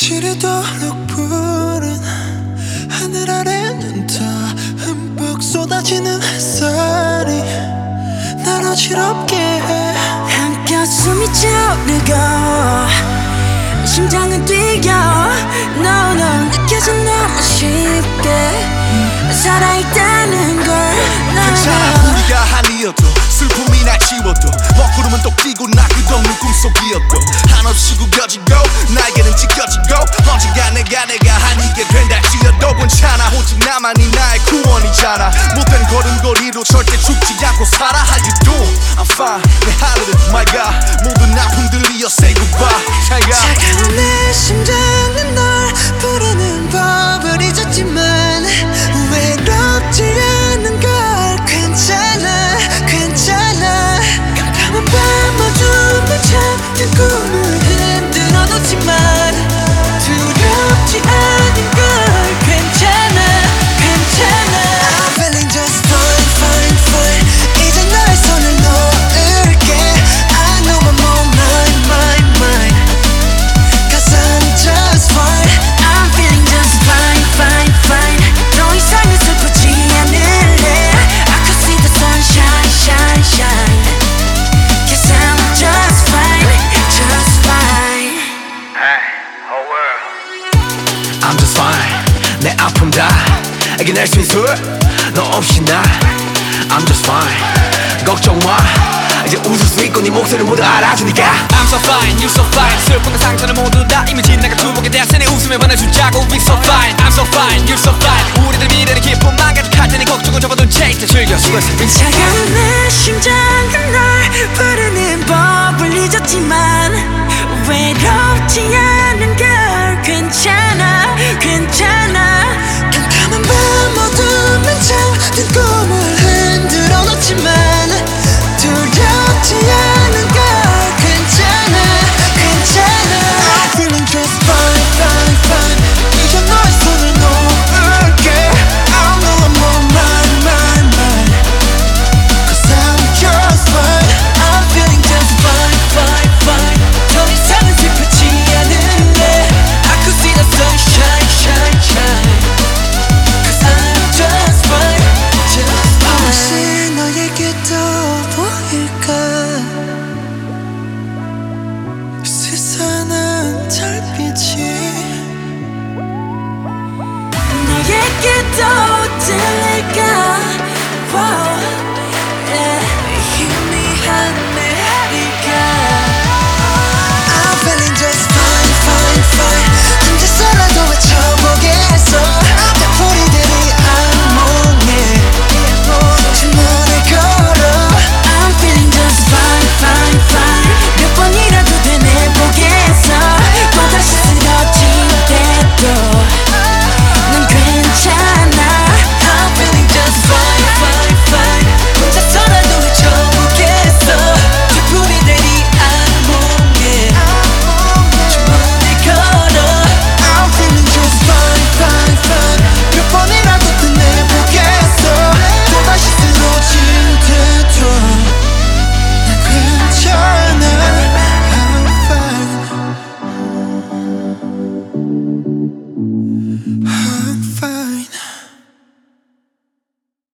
지르도록 푸른 하늘 아래는 더 흠뻑 쏟아지는 햇살이 날 어지럽게 해. 한가슴이 차오르고 심장은 뛰어. No no 느껴져 너무 쉽게 살아있다는 걸. 괜찮아 우리가 한이어도 슬픔이 날 지워도 먹구름은 또 끼고 나 끝없는 꿈속이었도 한없이 구겨지고 나에게는 찢겨지고 언젠가 내가 한이게 된다 지어도 괜찮아 오직 나만이 나의 구원이잖아. 못된 걸음걸이로 절대 죽지 않고 살아. How you doing? I'm fine. 내 하늘은 my God 모든 아픔들이여 say goodbye. 차가운 내 심장은 널 부르는 법을 잊었지만 외롭지 않은 걸. 괜찮아 괜찮아. 깜깜한 밤 어둠에 잠든 꿈을 흔들어 놓지만 두렵지 않은 걸. 괜찮아 괜찮아. I'm feeling just fine fine fine. 이제 너의 손을 놓을게. I know I'm on mine Cause I'm just fine. I'm feeling just fine fine fine. 더 이상은 슬프지 않을래. I could see the sunshine shine shine. Cause I'm just fine just fine. Hey, whole world. I'm just fine. 내 아픔 다 이겨낼 수 있어 너 없이 나. I'm just fine. 걱정 마 이제 웃을 수 있고 네 목소리를 모두 알아주니까. I'm so fine, you so fine. 슬픔과 상처는 모두 다 이미 지나가 두목에 대한 내 웃음에 보내주자고. We so fine, I'm so fine, you so fine. 우리들 미래는 기쁨만 가득할 테니 걱정은 접어둔 채 이제 즐겨 수고했어. 차가운 내 심장은 널 부르는 법을 잊었지만 외롭지 않은 걸. 괜찮아 괜찮아. 깜깜한 밤 어둠에 잠든 꿈을 흔들어 놓지만 두렵지 않은 걸. 괜찮아 괜찮아. I'm feeling just fine fine fine. 이제 너의 손을 놓을게. I know I'm on mine Cause I'm just fine. I'm feeling just fine fine fine. 더 이상은 슬프지 않을래. I could see the sunshine shine shine. Cause I'm just fine just fine. 혹시 너에게도 보일까 스산한 달빛이. 너에게도 들릴까. Wow, yeah. 희미한 메리가. I'm feeling just fine fine fine. 혼자서라도 외쳐보겠어.